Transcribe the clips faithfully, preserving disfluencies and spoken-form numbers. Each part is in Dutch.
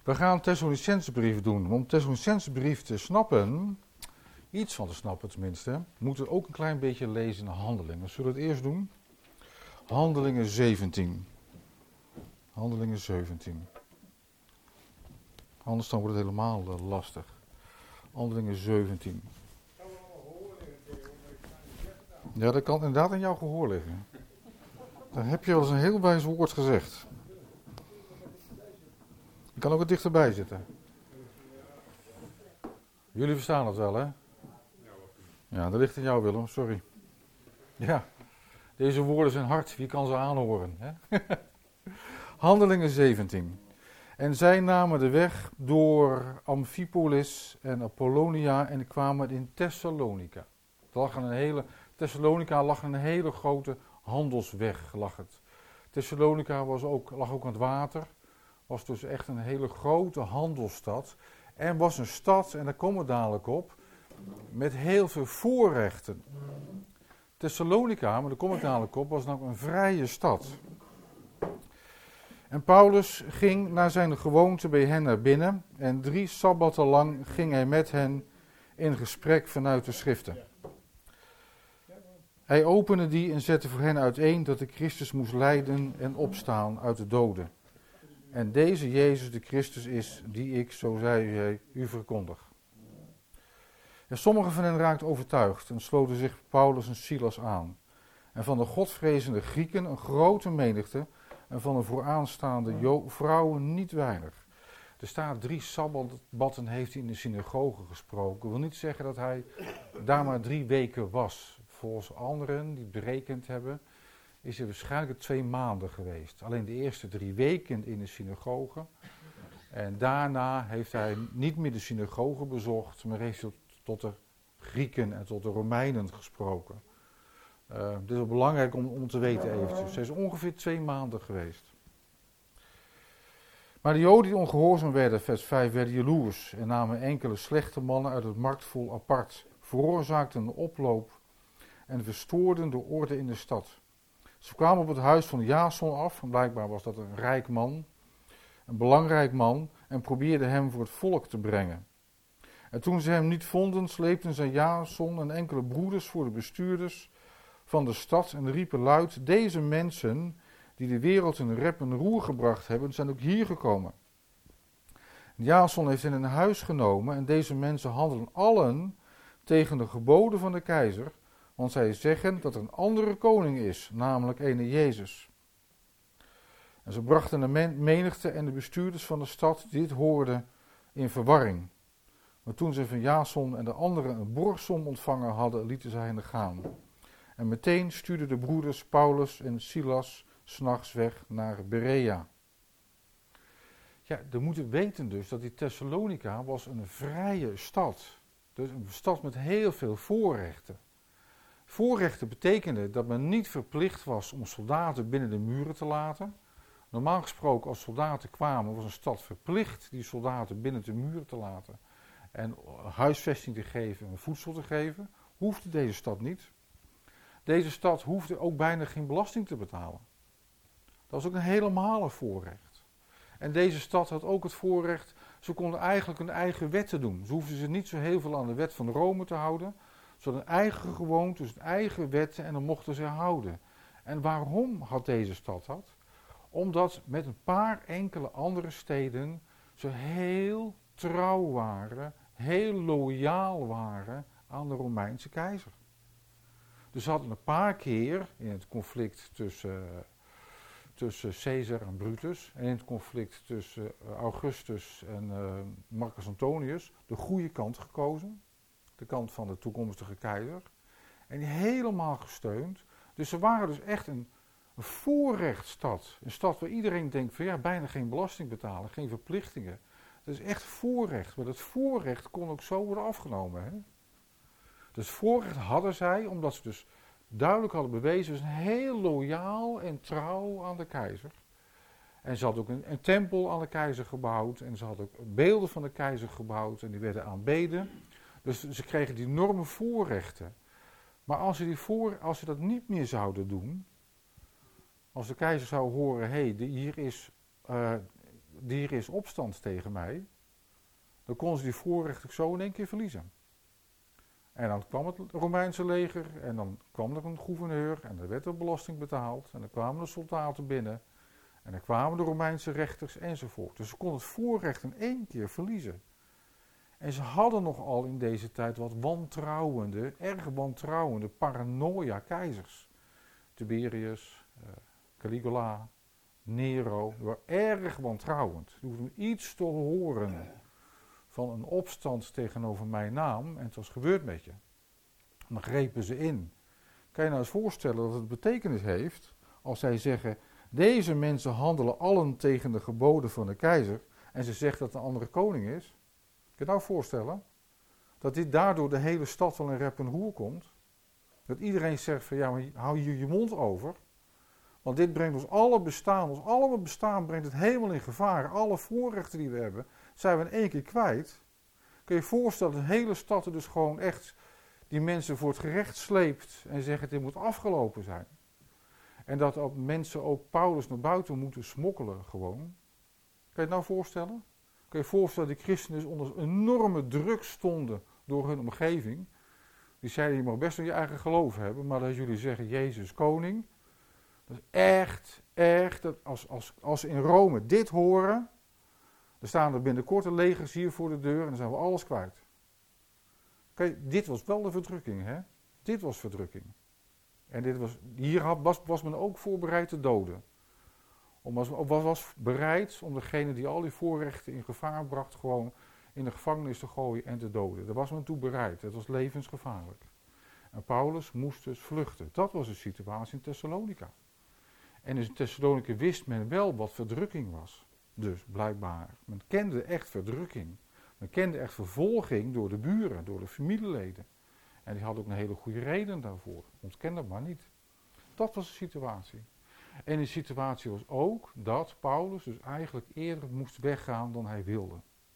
We gaan Thessalonicensebrief doen. Om Thessalonicensebrief te snappen, iets van te snappen tenminste, moeten we ook een klein beetje lezen in Handelingen. Zullen we het eerst doen? Handelingen zeventien. Handelingen zeventien. Anders dan wordt het helemaal uh, lastig. Handelingen zeventien. Ja, dat kan inderdaad in jouw gehoor liggen. Dan heb je wel eens een heel wijs woord gezegd. Je kan ook wat dichterbij zitten. Jullie verstaan het wel, hè? Ja, dat ligt in jou, Willem, sorry. Ja, deze woorden zijn hard, wie kan ze aanhoren? Hè? Handelingen zeventien. En zij namen de weg door Amphipolis en Apollonia en kwamen in Thessalonica. Er lag een hele, Thessalonica lag een hele grote handelsweg, lag het. Thessalonica was ook, lag ook aan het water, was dus echt een hele grote handelsstad. En was een stad, en daar komen we dadelijk op, met heel veel voorrechten. Thessalonica, maar daar kom ik dadelijk op, was nou een vrije stad. En Paulus ging naar zijn gewoonte bij hen naar binnen en drie sabbatten lang ging hij met hen in gesprek vanuit de schriften. Hij opende die en zette voor hen uiteen dat de Christus moest lijden en opstaan uit de doden. En deze Jezus de Christus is, die ik, zo zei hij, u verkondig. En sommigen van hen raakten overtuigd en sloten zich Paulus en Silas aan. En van de godvrezende Grieken een grote menigte en van de vooraanstaande jo- vrouwen niet weinig. Er staat drie sabbatten heeft hij in de synagoge gesproken. Dat wil niet zeggen dat hij daar maar drie weken was. Volgens anderen die berekend hebben, is hij waarschijnlijk twee maanden geweest. Alleen de eerste drie weken in de synagoge. En daarna heeft hij niet meer de synagoge bezocht, maar heeft hij tot de Grieken en tot de Romeinen gesproken. Uh, dit is wel belangrijk om, om te weten eventjes. Hij is ongeveer twee maanden geweest. Maar de Joden die ongehoorzaam werden, vers vijf, werden jaloers en namen enkele slechte mannen uit het marktvolk apart, veroorzaakten een oploop en verstoorden de orde in de stad. Ze kwamen op het huis van Jason af, en blijkbaar was dat een rijk man, een belangrijk man, en probeerden hem voor het volk te brengen. En toen ze hem niet vonden, sleepten ze Jason en enkele broeders voor de bestuurders van de stad en riepen luid: deze mensen die de wereld in rep en roer gebracht hebben, zijn ook hier gekomen. Jason heeft hen in huis genomen en deze mensen handelen allen tegen de geboden van de keizer, want zij zeggen dat er een andere koning is, namelijk ene Jezus. En ze brachten de men- menigte en de bestuurders van de stad die dit hoorden in verwarring. Maar toen ze van Jason en de anderen een borgsom ontvangen hadden, lieten zij hen gaan. En meteen stuurden de broeders Paulus en Silas 's nachts weg naar Berea. Ja, we moeten weten dus dat die Thessalonica was een vrije stad. Dus een stad met heel veel voorrechten. Voorrechten betekende dat men niet verplicht was om soldaten binnen de muren te laten. Normaal gesproken als soldaten kwamen was een stad verplicht die soldaten binnen de muren te laten. En huisvesting te geven en voedsel te geven. Hoefde deze stad niet. Deze stad hoefde ook bijna geen belasting te betalen. Dat was ook een helemaal voorrecht. En deze stad had ook het voorrecht, ze konden eigenlijk hun eigen wetten doen. Ze hoefden zich niet zo heel veel aan de wet van Rome te houden. Ze hadden een eigen gewoontes, een eigen wetten en dan mochten ze houden. En waarom had deze stad dat? Omdat met een paar enkele andere steden ze heel trouw waren, heel loyaal waren aan de Romeinse keizer. Dus ze hadden een paar keer in het conflict tussen, uh, tussen Caesar en Brutus en in het conflict tussen uh, Augustus en uh, Marcus Antonius de goede kant gekozen. De kant van de toekomstige keizer. En die helemaal gesteund. Dus ze waren dus echt een, een voorrechtstad. Een stad waar iedereen denkt van ja, bijna geen belasting betalen, geen verplichtingen. Dat is echt voorrecht. Maar dat voorrecht kon ook zo worden afgenomen. Hè? Dus voorrecht hadden zij, omdat ze dus duidelijk hadden bewezen, ze zijn heel loyaal en trouw aan de keizer. En ze hadden ook een, een tempel aan de keizer gebouwd. En ze hadden ook beelden van de keizer gebouwd. En die werden aanbeden. Dus ze kregen die enorme voorrechten. Maar als ze, die voor, als ze dat niet meer zouden doen, als de keizer zou horen, hé, hey, hier is uh, er is opstand tegen mij, dan konden ze die voorrechten zo in één keer verliezen. En dan kwam het Romeinse leger en dan kwam er een gouverneur en er werd er belasting betaald. En dan kwamen de soldaten binnen en dan kwamen de Romeinse rechters enzovoort. Dus ze konden het voorrecht in één keer verliezen. En ze hadden nogal in deze tijd wat wantrouwende, erg wantrouwende paranoia-keizers. Tiberius, uh, Caligula, Nero, die waren erg wantrouwend. Die hoefden iets te horen van een opstand tegenover mijn naam en het was gebeurd met je. Dan grepen ze in. Kan je nou eens voorstellen dat het betekenis heeft als zij zeggen, deze mensen handelen allen tegen de geboden van de keizer en ze zegt dat een andere koning is. Kun je nou voorstellen dat dit daardoor de hele stad wel in rep en roer komt? Dat iedereen zegt van ja, maar hou je je mond over. Want dit brengt ons alle bestaan, ons alle bestaan brengt het helemaal in gevaar. Alle voorrechten die we hebben, zijn we in één keer kwijt. Kun je je voorstellen dat de hele stad er dus gewoon echt die mensen voor het gerecht sleept en zegt dit moet afgelopen zijn. En dat ook mensen ook Paulus naar buiten moeten smokkelen gewoon. Kun je het nou voorstellen? Kun je je voorstellen dat die christenen dus onder enorme druk stonden door hun omgeving. Die zeiden, je mag best wel je eigen geloof hebben, maar als jullie zeggen, Jezus koning. Dat is echt, echt, dat als, als, als ze in Rome dit horen, dan staan er binnenkort een legers hier voor de deur en dan zijn we alles kwijt. Kijk, dit was wel de verdrukking, hè? Dit was verdrukking. En dit was, hier had, was, was men ook voorbereid te doden. Om, was, was bereid om degene die al die voorrechten in gevaar bracht, gewoon in de gevangenis te gooien en te doden. Daar was men toe bereid. Het was levensgevaarlijk. En Paulus moest dus vluchten. Dat was de situatie in Thessalonica. En in Thessalonica wist men wel wat verdrukking was. Dus blijkbaar. Men kende echt verdrukking. Men kende echt vervolging door de buren, door de familieleden. En die hadden ook een hele goede reden daarvoor. Ontken dat maar niet. Dat was de situatie. En de situatie was ook dat Paulus dus eigenlijk eerder moest weggaan dan hij wilde.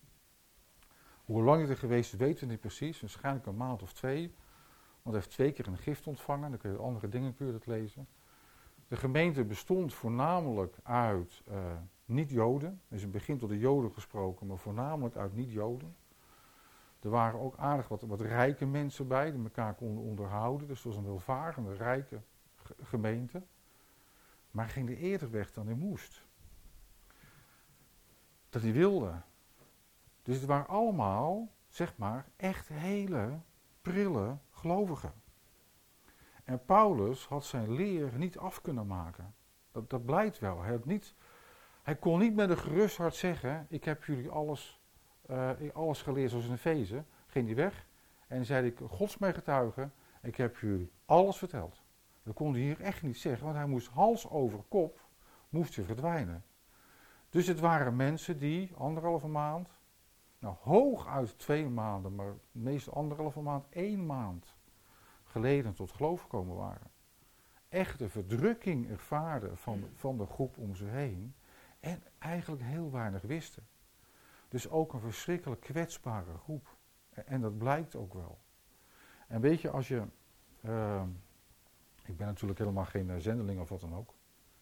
Hoe lang hij er geweest is, weten we niet precies. Waarschijnlijk een maand of twee. Want hij heeft twee keer een gift ontvangen. Dan kun je andere dingen kun je dat lezen. De gemeente bestond voornamelijk uit uh, niet-Joden. Dus in het begin tot de Joden gesproken, maar voornamelijk uit niet-Joden. Er waren ook aardig wat, wat rijke mensen bij, die elkaar konden onderhouden. Dus het was een welvarende, rijke g- gemeente. Maar hij ging er eerder weg dan hij moest. Dat hij wilde. Dus het waren allemaal, zeg maar, echt hele prille gelovigen. En Paulus had zijn leer niet af kunnen maken. Dat, dat blijkt wel. Hij, had niet, hij kon niet met een gerust hart zeggen, ik heb jullie alles, uh, alles geleerd zoals in Efeze. Ging hij weg en zei ik, Gods mee getuigen, ik heb jullie alles verteld. Dat kon hij hier echt niet zeggen, want hij moest hals over kop, moest hij verdwijnen. Dus het waren mensen die anderhalve maand, nou hooguit twee maanden, maar meestal anderhalve maand, één maand geleden tot geloof gekomen waren. Echte verdrukking ervaren van, van de groep om ze heen en eigenlijk heel weinig wisten. Dus ook een verschrikkelijk kwetsbare groep. En, en dat blijkt ook wel. En weet je, als je... Uh, ik ben natuurlijk helemaal geen uh, zendeling of wat dan ook.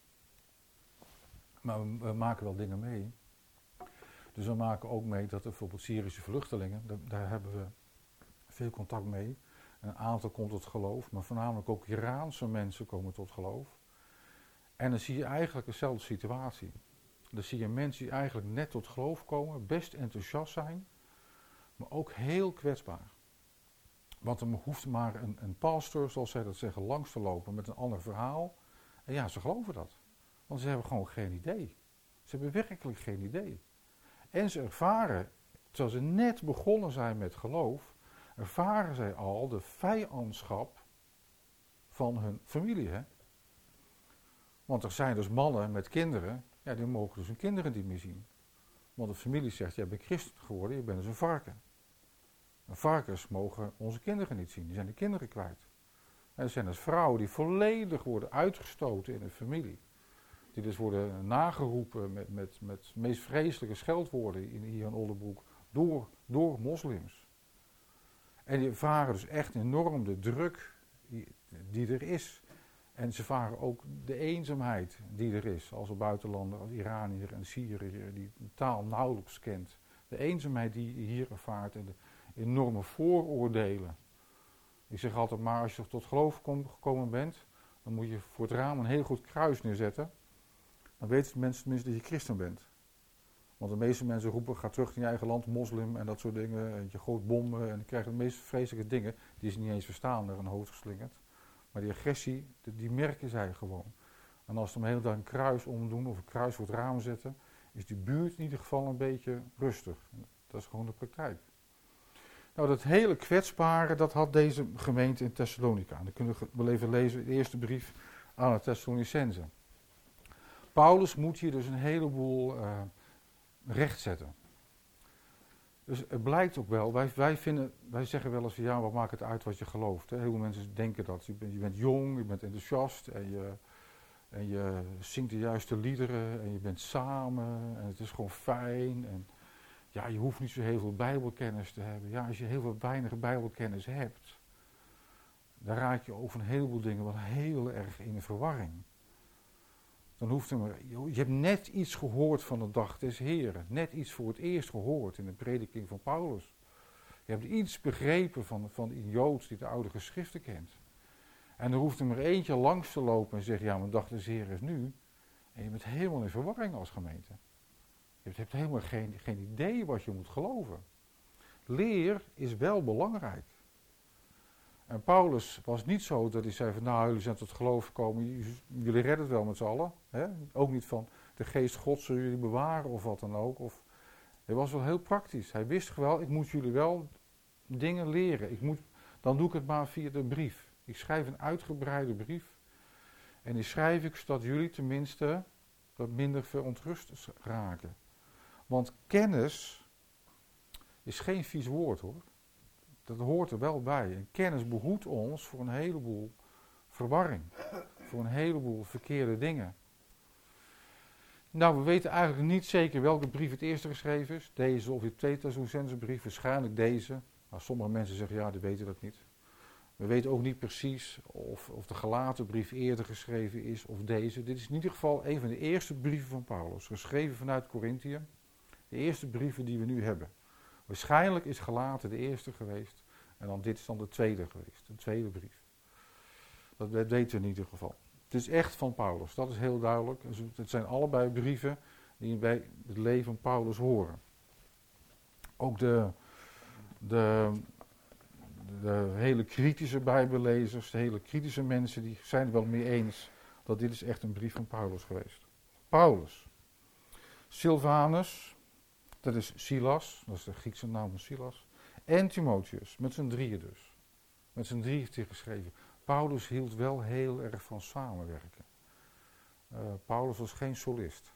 Maar we, we maken wel dingen mee. Dus we maken ook mee dat er bijvoorbeeld Syrische vluchtelingen, daar, daar hebben we veel contact mee. Een aantal komt tot geloof, maar voornamelijk ook Iraanse mensen komen tot geloof. En dan zie je eigenlijk dezelfde situatie. Dan zie je mensen die eigenlijk net tot geloof komen, best enthousiast zijn, maar ook heel kwetsbaar. Want er hoeft maar een, een pastor, zoals zij dat zeggen, langs te lopen met een ander verhaal. En ja, ze geloven dat. Want ze hebben gewoon geen idee. Ze hebben werkelijk geen idee. En ze ervaren, terwijl ze net begonnen zijn met geloof, ervaren zij al de vijandschap van hun familie. Hè? Want er zijn dus mannen met kinderen, ja, die mogen dus hun kinderen niet meer zien. Want de familie zegt, jij bent christen geworden, je bent dus een varken. En varkens mogen onze kinderen niet zien, die zijn de kinderen kwijt. En er zijn dus vrouwen die volledig worden uitgestoten in de familie. Die dus worden nageroepen met, met, met de meest vreselijke scheldwoorden in, hier in Oldenbroek door, door moslims. En die ervaren dus echt enorm de druk die, die er is. En ze varen ook de eenzaamheid die er is als een buitenlander, als Iranier en Syriër die de taal nauwelijks kent. De eenzaamheid die je hier ervaart en de enorme vooroordelen. Ik zeg altijd maar, als je tot geloof kom, gekomen bent, dan moet je voor het raam een heel goed kruis neerzetten. Dan weten de mensen tenminste dat je christen bent. Want de meeste mensen roepen, ga terug in je eigen land, moslim en dat soort dingen. En je gooit bommen en je krijgt de meest vreselijke dingen die ze niet eens verstaan, naar hun hoofd geslingerd. Maar die agressie, die merken zij gewoon. En als ze om de hele dag een kruis omdoen of een kruis voor het raam zetten, is die buurt in ieder geval een beetje rustig. Dat is gewoon de praktijk. Nou, dat hele kwetsbare, dat had deze gemeente in Thessalonica. En dan kunnen we wel even lezen, de eerste brief aan de Thessalonicenzen. Paulus moet hier dus een heleboel uh, rechtzetten. Dus het blijkt ook wel, wij, wij, vinden, wij zeggen wel eens van ja, wat maakt het uit wat je gelooft. Hè? Heel veel mensen denken dat. Je bent, je bent jong, je bent enthousiast en je, en je zingt de juiste liederen en je bent samen en het is gewoon fijn. En ja, je hoeft niet zo heel veel bijbelkennis te hebben. Ja, als je heel veel weinig bijbelkennis hebt, dan raak je over een heleboel dingen wel heel erg in de verwarring. Dan hoeft er maar, je hebt net iets gehoord van de dag des Heren. Net iets voor het eerst gehoord in de prediking van Paulus. Je hebt iets begrepen van, van een Jood die de oude geschriften kent. En er hoeft er maar eentje langs te lopen en zeggen, ja, mijn dag des Heren is nu. En je bent helemaal in verwarring als gemeente. Je hebt helemaal geen, geen idee wat je moet geloven. Leer is wel belangrijk. En Paulus was niet zo dat hij zei van nou, jullie zijn tot geloof gekomen, jullie redden het wel met z'n allen. Hè? Ook niet van de geest Gods zullen jullie bewaren of wat dan ook. Of, hij was wel heel praktisch. Hij wist wel, ik moet jullie wel dingen leren. Ik moet, dan doe ik het maar via de brief. Ik schrijf een uitgebreide brief. En die schrijf ik zodat jullie tenminste wat minder verontrust raken. Want kennis is geen vies woord hoor. Dat hoort er wel bij. En kennis behoedt ons voor een heleboel verwarring. Voor een heleboel verkeerde dingen. Nou, we weten eigenlijk niet zeker welke brief het eerste geschreven is. Deze of de tweede Thessalonicense brief. Waarschijnlijk deze. Maar sommige mensen zeggen ja, die weten dat niet. We weten ook niet precies of, of de gelaten brief eerder geschreven is of deze. Dit is in ieder geval een van de eerste brieven van Paulus. Geschreven vanuit Korinthië. De eerste brieven die we nu hebben. Waarschijnlijk is Galaten de eerste geweest. En dan dit is dan de tweede geweest. De tweede brief. Dat weten we in ieder geval. Het is echt van Paulus. Dat is heel duidelijk. Het zijn allebei brieven die bij het leven van Paulus horen. Ook de, de, de hele kritische bijbellezers, de hele kritische mensen, die zijn er wel mee eens dat dit is echt een brief van Paulus geweest. Paulus. Silvanus. Dat is Silas, dat is de Griekse naam van Silas. En Timotheus, met z'n drieën dus. Met z'n drieën heeft hij geschreven. Paulus hield wel heel erg van samenwerken. Uh, Paulus was geen solist.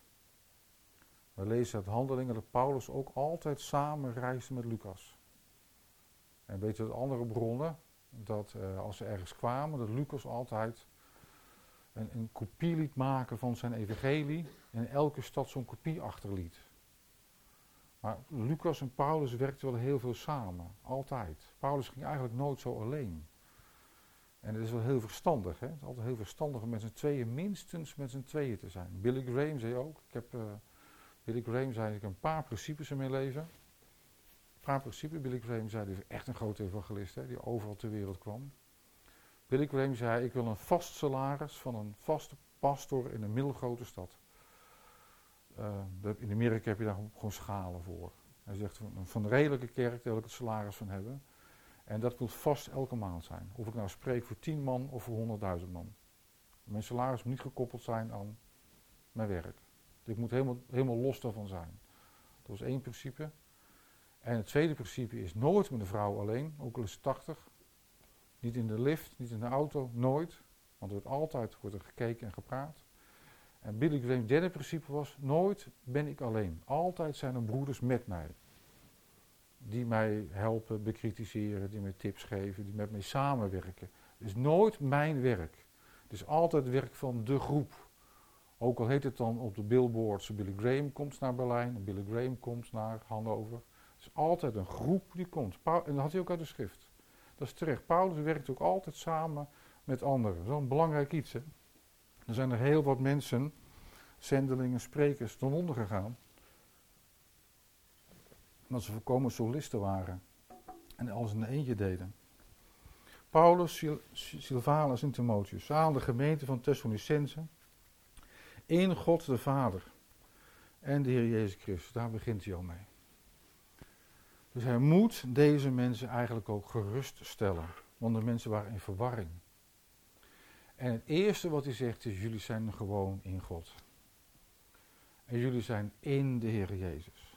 We lezen uit Handelingen dat Paulus ook altijd samen reisde met Lucas. En weet je uit andere bronnen, dat uh, als ze ergens kwamen, dat Lucas altijd een, een kopie liet maken van zijn evangelie. En in elke stad zo'n kopie achterliet. Maar Lucas en Paulus werkten wel heel veel samen, altijd. Paulus ging eigenlijk nooit zo alleen. En het is wel heel verstandig, hè? Het is altijd heel verstandig om met z'n tweeën, minstens met z'n tweeën te zijn. Billy Graham zei ook, ik heb, uh, Billy Graham zei, ik heb een paar principes in mijn leven. Een paar principes, Billy Graham zei, die is echt een grote evangelist, hè, die overal ter wereld kwam. Billy Graham zei, ik wil een vast salaris van een vaste pastor in een middelgrote stad. Uh, in Amerika heb je daar gewoon schalen voor. Hij zegt, van, van een redelijke kerk wil ik het salaris van hebben. En dat moet vast elke maand zijn. Of ik nou spreek voor tien man of voor honderdduizend man. Mijn salaris moet niet gekoppeld zijn aan mijn werk. Dus ik moet helemaal, helemaal los daarvan zijn. Dat was één principe. En het tweede principe is nooit met een vrouw alleen, ook al is ze tachtig. Niet in de lift, niet in de auto, nooit. Want er wordt altijd wordt er gekeken en gepraat. En Billy Graham's derde principe was, nooit ben ik alleen. Altijd zijn er broeders met mij. Die mij helpen, bekritiseren, die mij tips geven, die met mij samenwerken. Het is nooit mijn werk. Het is altijd het werk van de groep. Ook al heet het dan op de billboards, Billy Graham komt naar Berlijn, en Billy Graham komt naar Hannover. Het is altijd een groep die komt. En dat had hij ook uit de schrift. Dat is terecht. Paulus werkt ook altijd samen met anderen. Dat is wel een belangrijk iets. Hè? Er zijn er heel wat mensen, zendelingen, sprekers, ten onder gegaan. Omdat ze volkomen solisten waren. En alles in een eentje deden. Paulus, Sil- Silvanus en Timotheus, aan de gemeente van Thessalonicense, in God de Vader en de Heer Jezus Christus. Daar begint hij al mee. Dus hij moet deze mensen eigenlijk ook geruststellen. Want de mensen waren in verwarring. En het eerste wat hij zegt is, jullie zijn gewoon in God. En jullie zijn in de Heer Jezus.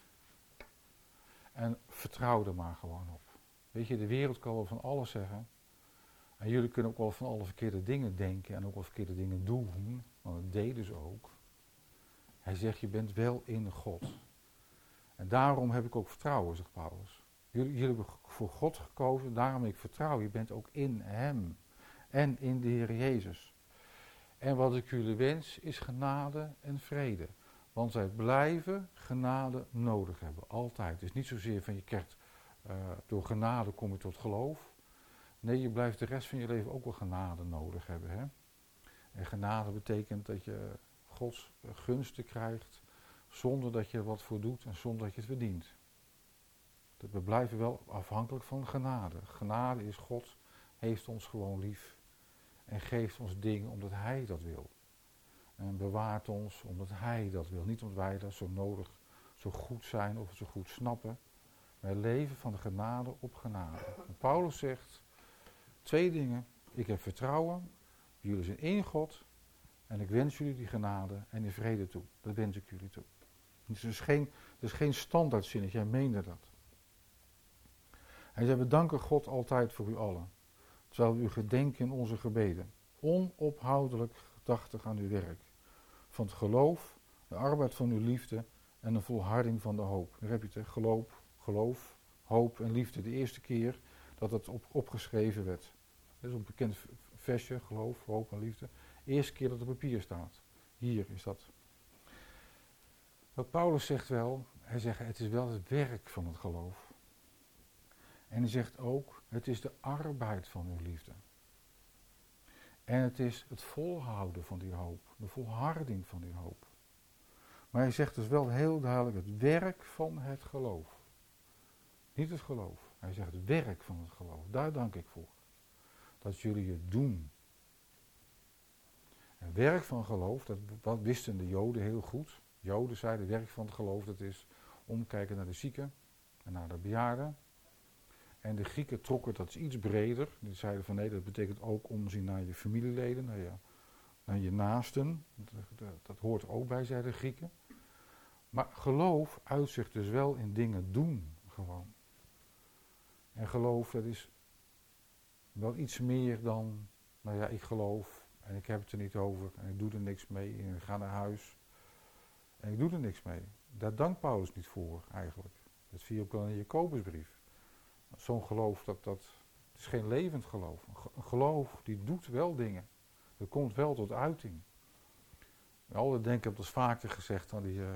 En vertrouw er maar gewoon op. Weet je, de wereld kan wel van alles zeggen. En jullie kunnen ook wel van alle verkeerde dingen denken en ook wel verkeerde dingen doen. Want dat deden ze ook. Hij zegt, je bent wel in God. En daarom heb ik ook vertrouwen, zegt Paulus. Jullie, jullie hebben voor God gekozen, daarom heb ik vertrouwen. Je bent ook in Hem. En in de Heer Jezus. En wat ik jullie wens is genade en vrede. Want zij blijven genade nodig hebben. Altijd. Het is niet zozeer van je krijgt, uh, door genade kom je tot geloof. Nee, je blijft de rest van je leven ook wel genade nodig hebben. Hè? En genade betekent dat je Gods gunsten krijgt. Zonder dat je er wat voor doet en zonder dat je het verdient. We blijven wel afhankelijk van genade. Genade is God heeft ons gewoon lief. En geeft ons dingen omdat Hij dat wil. En bewaart ons omdat Hij dat wil. Niet omdat wij dat zo nodig, zo goed zijn of zo goed snappen. Wij leven van de genade op genade. En Paulus zegt twee dingen. Ik heb vertrouwen. Jullie zijn in God. En ik wens jullie die genade en die vrede toe. Dat wens ik jullie toe. Het is dus geen, het is geen standaardzinnetje. Jij meende dat. Hij zei, we danken God altijd voor u allen. Terwijl we u gedenken in onze gebeden. Onophoudelijk gedachtig aan uw werk. Van het geloof, de arbeid van uw liefde en de volharding van de hoop. Daar heb je het, hè? Geloof, geloof, hoop en liefde. De eerste keer dat het op, opgeschreven werd. Dat is een bekend versje, geloof, hoop en liefde. De eerste keer dat het op papier staat. Hier is dat. Wat Paulus zegt wel, hij zegt het is wel het werk van het geloof. En hij zegt ook, het is de arbeid van uw liefde. En het is het volhouden van die hoop. De volharding van die hoop. Maar hij zegt dus wel heel duidelijk het werk van het geloof. Niet het geloof. Hij zegt het werk van het geloof. Daar dank ik voor. Dat jullie het doen. Het werk van geloof, dat, dat wisten de Joden heel goed. Joden zeiden, werk van het geloof, dat is omkijken naar de zieken en naar de bejaarden. En de Grieken trokken dat iets breder. Die zeiden van nee, dat betekent ook omzien naar je familieleden, naar je, naar je naasten. Dat, dat, dat hoort ook bij, zeiden de Grieken. Maar geloof uitzicht dus wel in dingen doen, gewoon. En geloof, dat is wel iets meer dan, nou ja, ik geloof en ik heb het er niet over en ik doe er niks mee en ik ga naar huis en ik doe er niks mee. Daar dankt Paulus niet voor, eigenlijk. Dat zie je ook wel in je Jacobusbrief. Zo'n geloof, dat, dat het is geen levend geloof. Een geloof, die doet wel dingen. Dat komt wel tot uiting. We altijd denken, dat is vaker gezegd aan die, uh,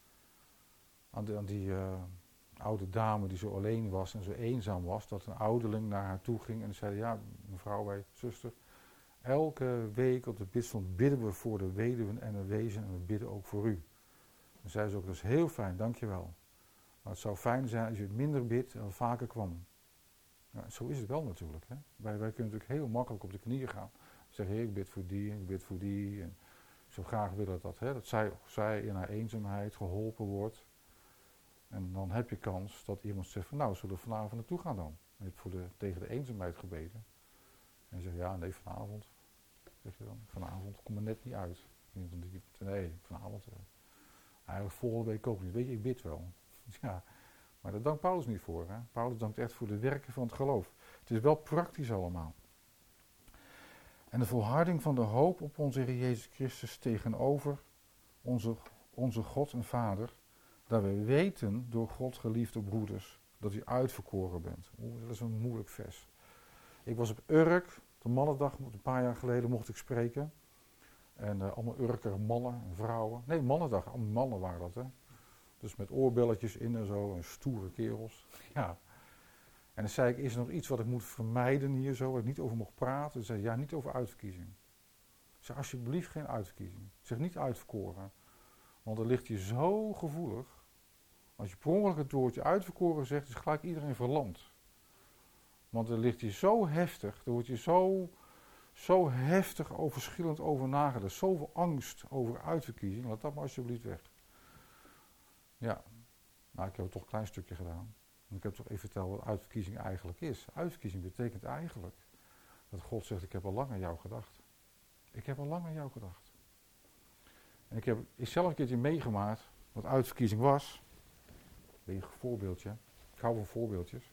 aan die, aan die uh, oude dame die zo alleen was en zo eenzaam was, dat een ouderling naar haar toe ging en zei, ja, mevrouw, wij, zuster, elke week op de bidstond bidden we voor de weduwen en de wezen en we bidden ook voor u. Dan zei ze ook, dat is heel fijn, dankjewel. Maar het zou fijn zijn als je het minder bidt en vaker kwam. Ja, zo is het wel natuurlijk. Hè? Wij, wij kunnen natuurlijk heel makkelijk op de knieën gaan. Zeggen, ik bid voor die en ik bid voor die. En ik zou graag willen dat, hè, dat zij, zij in haar eenzaamheid geholpen wordt. En dan heb je kans dat iemand zegt van nou, zullen we vanavond naartoe gaan dan? En je hebt voor de, tegen de eenzaamheid gebeden. En je zegt ja, nee, vanavond. Zeg je dan, vanavond kom er net niet uit. Nee, vanavond. Eigenlijk volgende week ook niet. Weet je, ik bid wel. Ja, maar daar dankt Paulus niet voor. Hè? Paulus dankt echt voor de werken van het geloof. Het is wel praktisch allemaal. En de volharding van de hoop op onze Heer Jezus Christus tegenover onze, onze God en Vader, dat we weten door God geliefde broeders, dat u uitverkoren bent. Oeh, dat is een moeilijk vers. Ik was op Urk, de mannendag, een paar jaar geleden mocht ik spreken. En uh, allemaal Urker mannen en vrouwen. Nee, mannendag, allemaal mannen waren dat, hè. Dus met oorbelletjes in en zo, en stoere kerels. Ja. En dan zei ik, is er nog iets wat ik moet vermijden hier zo, waar ik niet over mocht praten? Toen zei hij, ja, niet over uitverkiezing. Ik zei, alsjeblieft geen uitverkiezing. Ik zeg, niet uitverkoren. Want dan ligt je zo gevoelig. Als je per ongeluk het woordje uitverkoren zegt, is gelijk iedereen verlamd. Want dan ligt je zo heftig, dan word je zo, zo heftig overschillend over nagedacht. Zoveel angst over uitverkiezing, laat dat maar alsjeblieft weg. Ja, nou ik heb het toch een klein stukje gedaan. Ik heb toch even verteld wat uitverkiezing eigenlijk is. Uitverkiezing betekent eigenlijk dat God zegt, ik heb al lang aan jou gedacht. Ik heb al lang aan jou gedacht. En ik heb ik zelf een keertje meegemaakt wat uitverkiezing was. Een voorbeeldje. Ik hou van voorbeeldjes.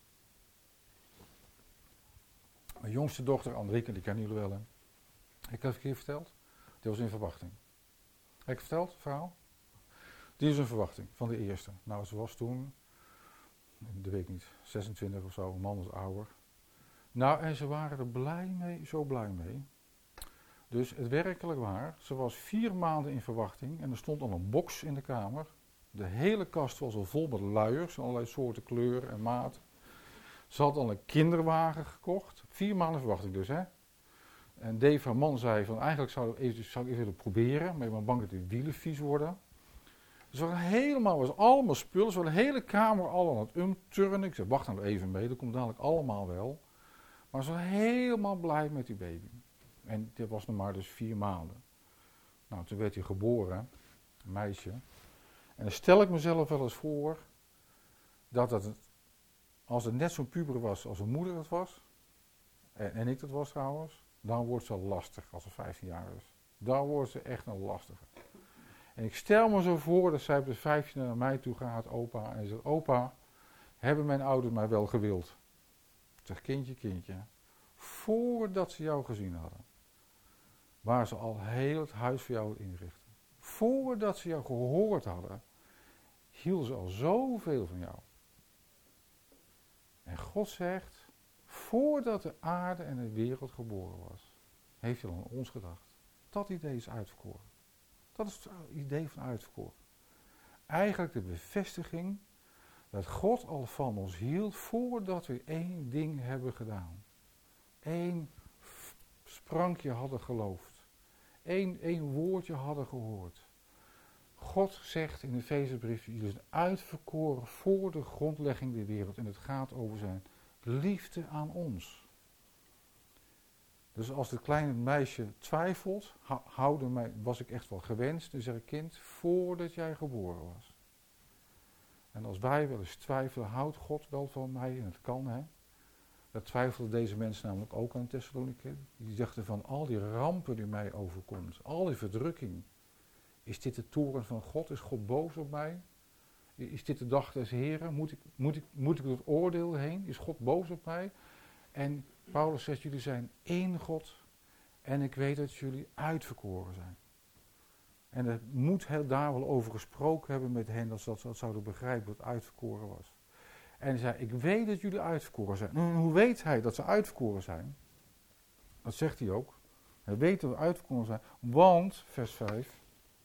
Mijn jongste dochter, Andrike, die kennen jullie wel. Hè? Heb ik dat een keer verteld? Die was in verwachting. Heb ik het verteld, het verhaal? Die is in verwachting, van de eerste. Nou, ze was toen, dat weet ik niet, zesentwintig of zo, een man was ouder. Nou, en ze waren er blij mee, zo blij mee. Dus het werkelijk waar, ze was vier maanden in verwachting en er stond al een box in de kamer. De hele kast was al vol met luiers, allerlei soorten kleuren en maten. Ze had al een kinderwagen gekocht, vier maanden verwachting dus, hè. En Dave, haar man, zei van, eigenlijk zou ik even, zou ik even willen proberen, maar ik ben bang dat die wielen vies worden. Dus we waren helemaal, was allemaal spullen, ze waren de hele kamer al aan het umturnen. Ik zei, wacht nou even mee, dat komt dadelijk allemaal wel. Maar ze waren helemaal blij met die baby. En dit was nog maar dus vier maanden. Nou, toen werd hij geboren, een meisje. En dan stel ik mezelf wel eens voor, dat het, als het net zo'n puber was als een moeder het was, en, en ik dat was trouwens, dan wordt ze lastig als ze vijftien jaar is. Dan wordt ze echt een lastige. En ik stel me zo voor dat zij op de vijftiende naar mij toe gaat, opa, en zegt, opa, hebben mijn ouders mij wel gewild? Ik zeg, kindje, kindje, voordat ze jou gezien hadden, waar ze al heel het huis voor jou inrichten. Voordat ze jou gehoord hadden, hielden ze al zoveel van jou. En God zegt, voordat de aarde en de wereld geboren was, heeft hij al aan ons gedacht. Dat idee is uitverkoren. Dat is het idee van uitverkoren. Eigenlijk de bevestiging dat God al van ons hield voordat we één ding hebben gedaan. Eén sprankje hadden geloofd. Eén, één woordje hadden gehoord. God zegt in de Efezebrief, jullie zijn uitverkoren voor de grondlegging der wereld. En het gaat over zijn liefde aan ons. Dus als het kleine meisje twijfelt, houden mij, was ik echt wel gewenst. Dan zeg ik, kind, voordat jij geboren was. En als wij wel eens twijfelen, houdt God wel van mij, en het kan, hè. Dat twijfelden deze mensen namelijk ook aan Thessalonike. Die dachten van, al die rampen die mij overkomt, al die verdrukking. Is dit de toorn van God? Is God boos op mij? Is dit de dag des Heren? Moet ik, moet ik, moet ik door het oordeel heen? Is God boos op mij? En Paulus zegt, jullie zijn één God en ik weet dat jullie uitverkoren zijn. En er moet heel daar wel over gesproken hebben met hen, dat ze dat, dat zouden begrijpen wat uitverkoren was. En hij zei, ik weet dat jullie uitverkoren zijn. En hoe weet hij dat ze uitverkoren zijn? Dat zegt hij ook. Hij weet dat we uitverkoren zijn, want, vers vijf,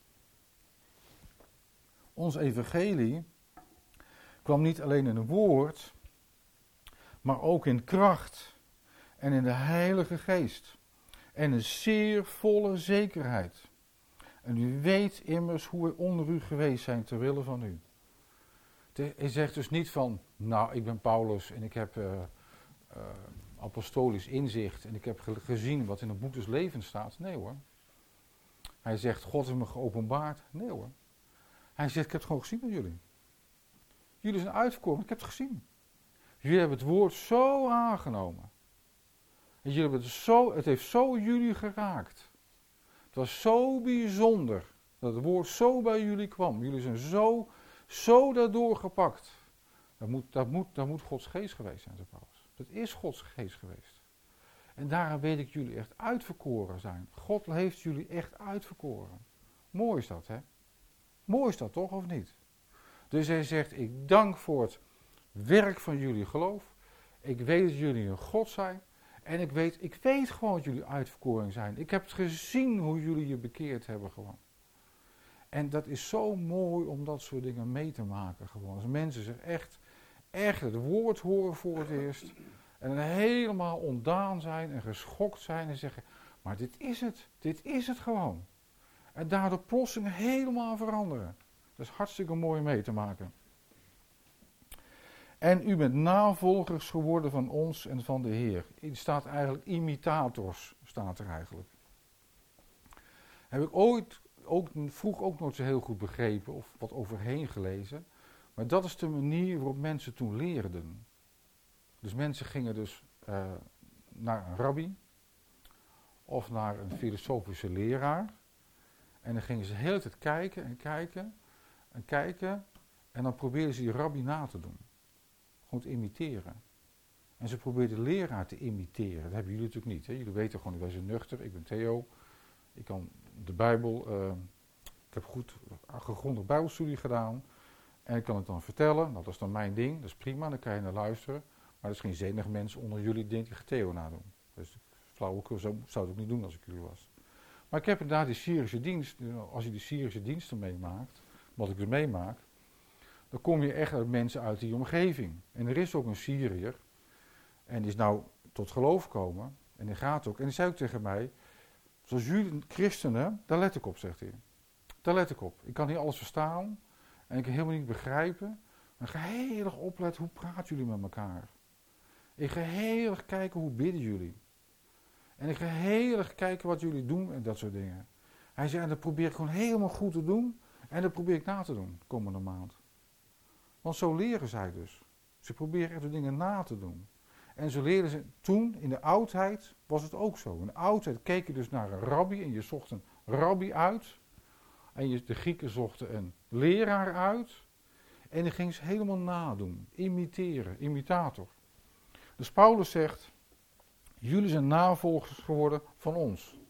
ons evangelie kwam niet alleen in een woord, maar ook in kracht en in de Heilige Geest. En een zeer volle zekerheid. En u weet immers hoe we onder u geweest zijn ter wille van u. Hij zegt dus niet van, nou ik ben Paulus en ik heb uh, uh, apostolisch inzicht en ik heb ge- gezien wat in het boek des levens staat. Nee hoor. Hij zegt, God heeft me geopenbaard. Nee hoor. Hij zegt, ik heb het gewoon gezien met jullie. Jullie zijn uitgekomen, ik heb het gezien. Jullie hebben het woord zo aangenomen. En jullie hebben het, zo, het heeft zo jullie geraakt. Het was zo bijzonder dat het woord zo bij jullie kwam. Jullie zijn zo, zo daardoor gepakt. Dat moet, dat, moet, dat moet Gods geest geweest zijn, zei Paulus. Dat is Gods geest geweest. En daarom weet ik jullie echt uitverkoren zijn. God heeft jullie echt uitverkoren. Mooi is dat, hè? Mooi is dat toch, of niet? Dus hij zegt, ik dank voor het werk van jullie geloof. Ik weet dat jullie een God zijn. En ik weet, ik weet gewoon dat jullie uitverkoring zijn. Ik heb het gezien hoe jullie je bekeerd hebben gewoon. En dat is zo mooi om dat soort dingen mee te maken gewoon. Als mensen zich echt, echt het woord horen voor het eerst. En dan helemaal ontdaan zijn en geschokt zijn en zeggen, maar dit is het, dit is het gewoon. En daardoor plotseling helemaal veranderen. Dat is hartstikke mooi mee te maken. En u bent navolgers geworden van ons en van de Heer. Er staat eigenlijk imitators, staat er eigenlijk. Heb ik ooit, ook, vroeg ook nooit zo heel goed begrepen of wat overheen gelezen. Maar dat is de manier waarop mensen toen leerden. Dus mensen gingen dus uh, naar een rabbi of naar een filosofische leraar. En dan gingen ze de hele tijd kijken en kijken en kijken. En dan probeerden ze die rabbi na te doen. Gewoon te imiteren. En ze probeerden de leraar te imiteren. Dat hebben jullie natuurlijk niet. Hè? Jullie weten gewoon, wij zijn nuchter, ik ben Theo. Ik kan de Bijbel, uh, ik heb goed gegrondig Bijbelstudie gedaan. En ik kan het dan vertellen, nou, dat is dan mijn ding, dat is prima, dan kan je naar luisteren. Maar er is geen zenig mens onder jullie die denkt, ik ga Theo nadoen. Dus flauwekul, zo zou ik het ook niet doen als ik jullie was. Maar ik heb inderdaad die Syrische dienst, als je die Syrische diensten meemaakt, wat ik dus meemaak, dan kom je echt uit mensen uit die omgeving. En er is ook een Syriër, en die is nou tot geloof gekomen, en die gaat ook, en die zei ook tegen mij, zoals jullie christenen, daar let ik op, zegt hij. Daar let ik op. Ik kan niet alles verstaan, en ik kan helemaal niet begrijpen, maar ik ga heel erg opletten, hoe praten jullie met elkaar? Ik ga heel erg kijken, hoe bidden jullie? En ik ga heel erg kijken wat jullie doen en dat soort dingen. Hij zei, en dat probeer ik gewoon helemaal goed te doen, en dat probeer ik na te doen, de komende maand. Want zo leren zij dus. Ze proberen echt de dingen na te doen. En zo leerden ze toen, in de oudheid, was het ook zo. In de oudheid keek je dus naar een rabbi en je zocht een rabbi uit. En je, de Grieken zochten een leraar uit. En die ging ze helemaal nadoen, imiteren, imitator. Dus Paulus zegt, jullie zijn navolgers geworden van ons.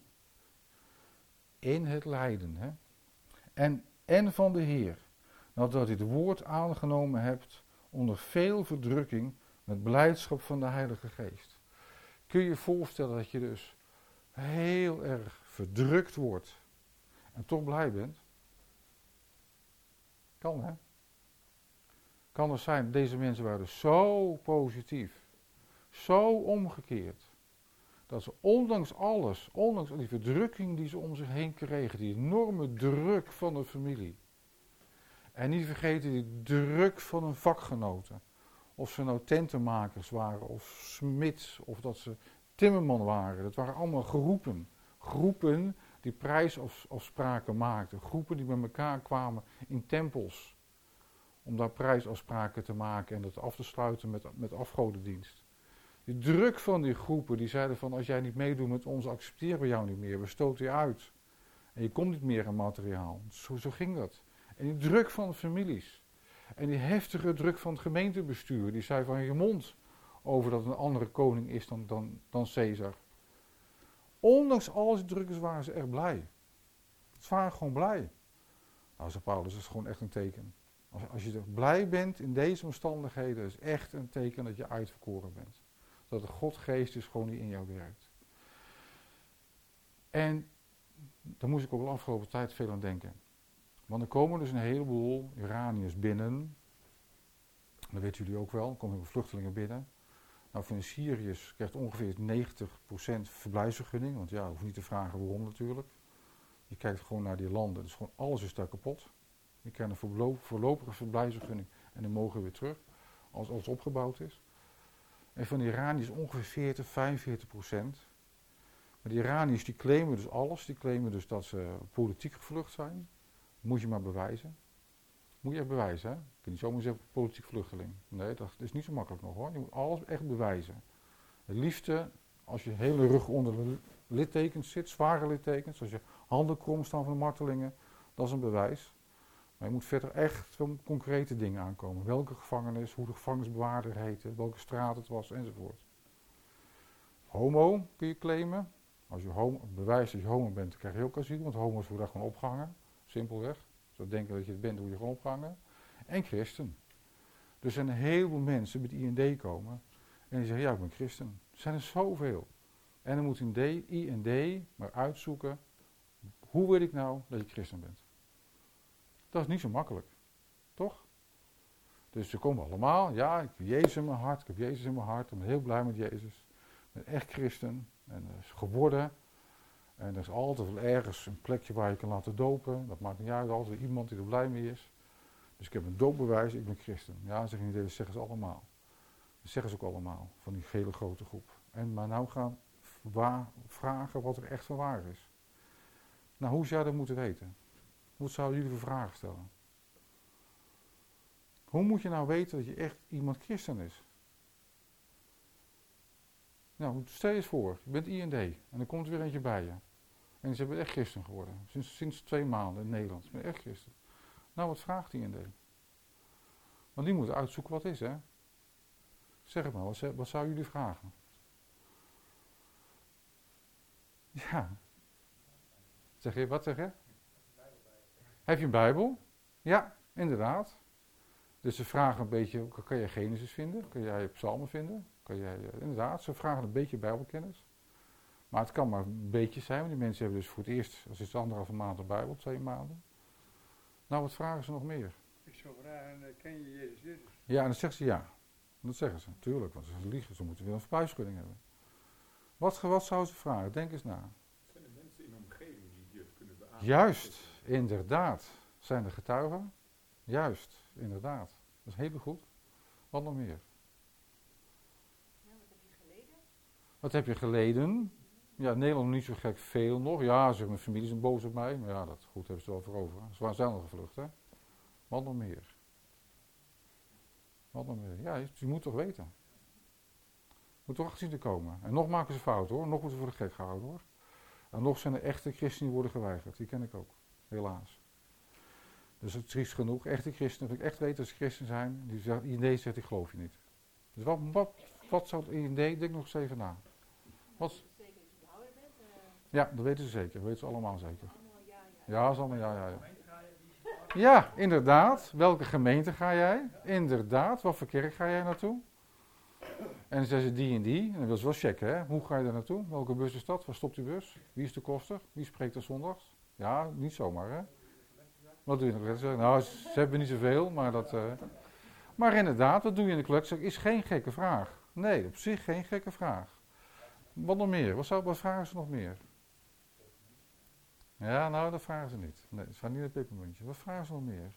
In het lijden. Hè? En, en van de Heer. Nadat u het woord aangenomen hebt onder veel verdrukking met blijdschap van de Heilige Geest. Kun je je voorstellen dat je dus heel erg verdrukt wordt en toch blij bent? Kan, hè? Kan het zijn, deze mensen waren dus zo positief, zo omgekeerd, dat ze ondanks alles, ondanks al die verdrukking die ze om zich heen kregen, die enorme druk van de familie, en niet vergeten die druk van hun vakgenoten, of ze nou tentenmakers waren, of smids, of dat ze timmerman waren, dat waren allemaal groepen, groepen die prijsafspraken maakten, groepen die bij elkaar kwamen in tempels, om daar prijsafspraken te maken en dat af te sluiten met, met afgodendienst. Die druk van die groepen, die zeiden van, als jij niet meedoet met ons, accepteren we jou niet meer, we stoten je uit. En je komt niet meer aan materiaal. Zo, zo ging dat. En die druk van de families. En die heftige druk van het gemeentebestuur, die zei van je mond over dat een andere koning is dan, dan, dan Caesar. Ondanks alles die druk is, waren ze echt blij. Ze waren gewoon blij. Nou, zei Paulus, dat is gewoon echt een teken. Als, als je blij bent in deze omstandigheden, is echt een teken dat je uitverkoren bent. Dat de Godgeest dus gewoon niet in jou werkt. En daar moest ik ook de afgelopen tijd veel aan denken. Want er komen dus een heleboel Iraniërs binnen. Dat weten jullie ook wel, er komen vluchtelingen binnen. Nou, van de Syriërs krijgt ongeveer negentig procent verblijfsvergunning. Want ja, je hoeft niet te vragen waarom natuurlijk. Je kijkt gewoon naar die landen, dus gewoon alles is daar kapot. Je krijgt een voorlopige verblijfsvergunning en dan mogen we weer terug, als alles opgebouwd is. En van de Iraniërs ongeveer veertig, vijfenveertig procent. Maar die Iraniërs die claimen dus alles, die claimen dus dat ze politiek gevlucht zijn. Moet je maar bewijzen. Moet je echt bewijzen, hè? Je kunt niet zomaar zeggen politiek vluchteling. Nee, dat is niet zo makkelijk nog hoor. Je moet alles echt bewijzen. Het liefste, als je hele rug onder de littekens zit, zware littekens, als je handen krom staan van de martelingen, dat is een bewijs. Maar je moet verder echt van concrete dingen aankomen. Welke gevangenis, hoe de gevangenisbewaarder heette, welke straat het was, enzovoort. Homo kun je claimen. Als je homo, bewijst dat je homo bent, dan krijg je ook asiel, want homo's worden daar gewoon opgehangen. Simpelweg. Zo denken dat je het bent, word je gewoon opgehangen. En christen. Dus er zijn een heleboel mensen met I N D komen en die zeggen, ja, ik ben christen. Er zijn er zoveel. En dan moet in I N D maar uitzoeken, hoe weet ik nou dat je christen bent? Dat is niet zo makkelijk. Toch? Dus ze komen allemaal, ja, ik heb Jezus in mijn hart, ik heb Jezus in mijn hart, ik ben heel blij met Jezus. Ik ben echt christen en dat is geworden. En er is altijd wel ergens een plekje waar je kan laten dopen. Dat maakt niet uit, altijd iemand die er blij mee is. Dus ik heb een doopbewijs, ik ben christen. Ja, zeg niet, dat zeggen ze allemaal. Dat zeggen ze ook allemaal, van die hele grote groep. En maar nou gaan wa- vragen wat er echt van waar is. Nou, hoe zou je dat moeten weten? Wat zouden jullie voor vragen stellen? Hoe moet je nou weten dat je echt iemand christen is? Nou, stel je eens voor, je bent I N D en er komt er weer eentje bij je. En ze hebben echt christen geworden. Sinds, sinds twee maanden in Nederland. Ze ben echt christen. Nou, wat vraagt I N D? Want die moeten uitzoeken wat is, hè? Zeg het maar, wat, wat zouden jullie vragen? Ja. Zeg je, wat zeg je? Heb je een Bijbel? Ja, inderdaad. Dus ze vragen een beetje, kan jij Genesis vinden? Kan jij Psalmen vinden? Kan jij, inderdaad, ze vragen een beetje Bijbelkennis. Maar het kan maar een beetje zijn, want die mensen hebben dus voor het eerst, als is het anderhalve maand een Bijbel, twee maanden. Nou, wat vragen ze nog meer? Ik zou vragen, ken je Jezus Christus? Ja, en dan zegt ze ja. Dat zeggen ze, natuurlijk, want ze liegen, ze moeten weer een verbuisschudding hebben. Wat, wat zou ze vragen? Denk eens na. Zijn er mensen in de omgeving die dit kunnen beamen? Juist, inderdaad. Zijn er getuigen? Juist, inderdaad. Dat is heel goed. Wat nog meer? Ja, wat heb je geleden? Wat heb je geleden? Ja, Nederland niet zo gek veel nog. Ja, zeg, mijn familie is boos op mij. Maar ja, dat goed hebben ze er wel voor over. Ze waren zelf gevlucht, hè. Wat nog meer? Wat nog meer? Ja, je, je moet toch weten. Moet toch achter zien te komen. En nog maken ze fouten, hoor. Nog worden ze voor de gek gehouden, hoor. En nog zijn er echte christenen die worden geweigerd. Die ken ik ook. Helaas. Dus het is triest genoeg. Echte christenen, als ik echt weet dat ze christen zijn, die zegt, I N D zegt, ik geloof je niet. Dus wat, wat, wat zou het I N D, denk nog eens even na. Wat? Zeker dat je behouden bent. Uh, Ja, dat weten ze zeker. Dat weten ze allemaal zeker. allemaal ja, ja. Ja, dat is allemaal ja, ja, ja. Ja, inderdaad. Welke gemeente ga jij? Inderdaad. Wat voor kerk ga jij naartoe? En dan zeggen ze die en die. En dan wil ze wel checken, hè. Hoe ga je daar naartoe? Welke bus is dat? Waar stopt die bus? Wie is de koster? Wie spreekt er zondags? Ja, niet zomaar, hè. Wat doe je in de collectie? Nou, ze hebben niet zoveel, maar dat... Uh... Maar inderdaad, wat doe je in de collectie? Is geen gekke vraag. Nee, op zich geen gekke vraag. Wat nog meer? Wat, zou, wat vragen ze nog meer? Ja, nou, dat vragen ze niet. Nee, ze gaan niet een pepermuntje. Wat vragen ze nog meer?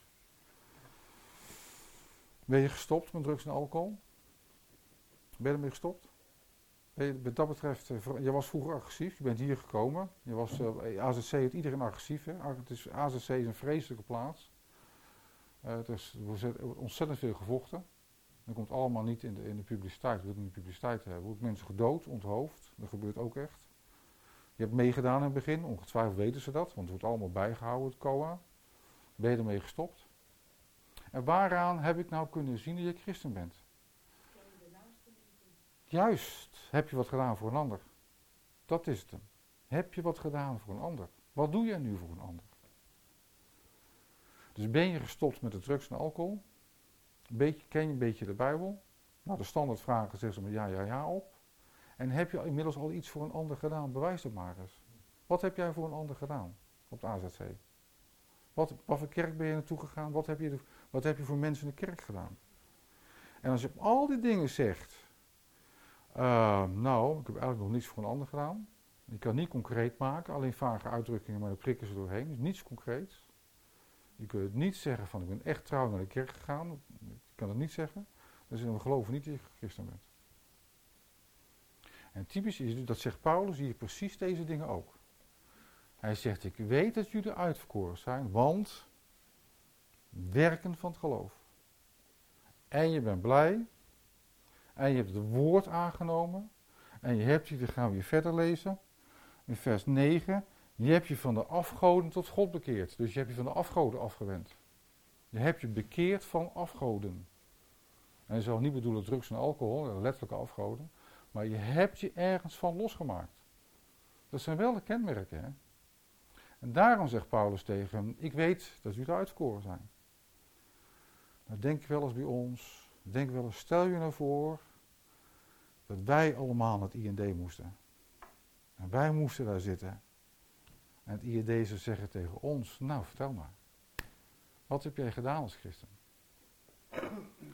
Ben je gestopt met drugs en alcohol? Ben je ermee gestopt? Ben je, wat dat betreft, je was vroeger agressief, je bent hier gekomen. Je was, uh, A Z C heeft iedereen agressief. Hè? Het is, A Z C is een vreselijke plaats. Uh, het is, er wordt ontzettend veel gevochten. Dat komt allemaal niet in de, in de publiciteit. We willen niet de publiciteit hebben. Er worden mensen gedood, onthoofd. Dat gebeurt ook echt. Je hebt meegedaan in het begin, ongetwijfeld weten ze dat, want het wordt allemaal bijgehouden, het C O A. Ben je ermee gestopt? En waaraan heb ik nou kunnen zien dat je christen bent? Juist, heb je wat gedaan voor een ander? Dat is het hem. Heb je wat gedaan voor een ander? Wat doe je nu voor een ander? Dus ben je gestopt met de drugs en alcohol? Beetje, ken je een beetje de Bijbel? Nou, de standaardvragen zeggen ze maar ja, ja, ja op. En heb je inmiddels al iets voor een ander gedaan? Bewijs het maar eens. Wat heb jij voor een ander gedaan op de A Z C? Wat, wat voor kerk ben je naartoe gegaan? Wat heb, je, wat heb je voor mensen in de kerk gedaan? En als je op al die dingen zegt... Uh, nou, ik heb eigenlijk nog niets voor een ander gedaan. Je kan niet concreet maken, alleen vage uitdrukkingen, maar dan prikken ze doorheen. Dus niets concreets. Je kunt het niet zeggen van ik ben echt trouw naar de kerk gegaan. Je kan het niet zeggen. Dus we geloven niet dat je christen bent. En typisch is, dat zegt Paulus hier precies deze dingen ook. Hij zegt, ik weet dat jullie uitverkoren zijn, want werken van het geloof. En je bent blij. En je hebt het woord aangenomen. En je hebt je, dan gaan we weer verder lezen. In vers negen. Je hebt je van de afgoden tot God bekeerd. Dus je hebt je van de afgoden afgewend. Je hebt je bekeerd van afgoden. En je zal niet bedoelen drugs en alcohol, letterlijke afgoden. Maar je hebt je ergens van losgemaakt. Dat zijn wel de kenmerken, hè. En daarom zegt Paulus tegen hem, ik weet dat jullie uitverkoren zijn. Nou, denk wel eens bij ons... Denk wel eens, stel je nou voor dat wij allemaal naar het I N D moesten. En wij moesten daar zitten. En het I N D zou zeggen tegen ons, nou vertel maar. Wat heb jij gedaan als christen?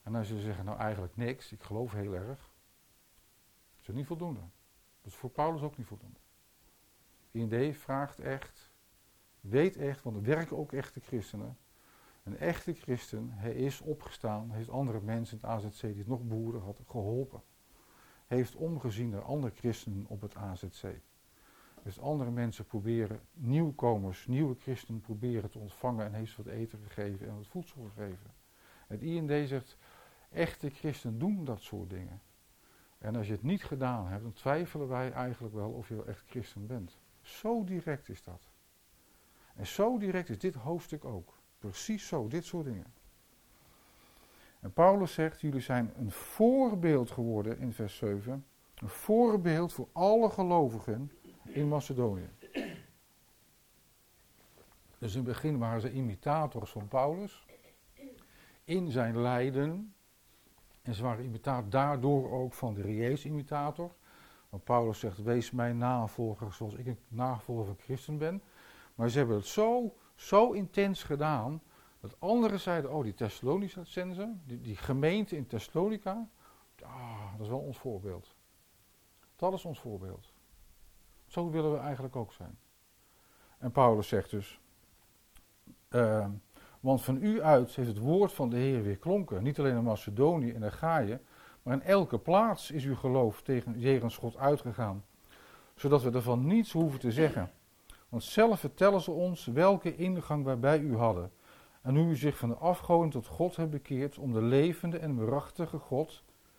En als je zegt, nou eigenlijk niks, ik geloof heel erg, is het niet voldoende. Dat is voor Paulus ook niet voldoende. I N D vraagt echt, weet echt, want er werken ook echte christenen. Een echte christen, hij is opgestaan, heeft andere mensen in het A Z C die het nog behoorden hadden geholpen. Heeft omgezien naar andere christenen op het A Z C. Dus andere mensen proberen, nieuwkomers, nieuwe christenen proberen te ontvangen en heeft ze wat eten gegeven en wat voedsel gegeven. Het I N D zegt, echte christenen doen dat soort dingen. En als je het niet gedaan hebt, dan twijfelen wij eigenlijk wel of je wel echt christen bent. Zo direct is dat. En zo direct is dit hoofdstuk ook. Precies zo, dit soort dingen. En Paulus zegt, jullie zijn een voorbeeld geworden in vers zeven. Een voorbeeld voor alle gelovigen in Macedonië. Dus in het begin waren ze imitators van Paulus. In zijn lijden. En ze waren imitator daardoor ook van de Jezus-imitator. Want Paulus zegt, wees mijn navolger zoals ik een navolger van Christus ben. Maar ze hebben het zo, zo intens gedaan, dat anderen zeiden, oh die Thessalonicenzen, die, die gemeente in Thessalonica, ah, dat is wel ons voorbeeld. Dat is ons voorbeeld. Zo willen we eigenlijk ook zijn. En Paulus zegt dus, uh, want van u uit heeft het woord van de Heer weer klonken. Niet alleen in Macedonië en Achaïe, maar in elke plaats is uw geloof tegen jegens God uitgegaan. Zodat we ervan niets hoeven te zeggen. Want zelf vertellen ze ons welke ingang wij bij u hadden. En hoe u zich van de afgoden tot God hebt bekeerd om de levende en waarachtige God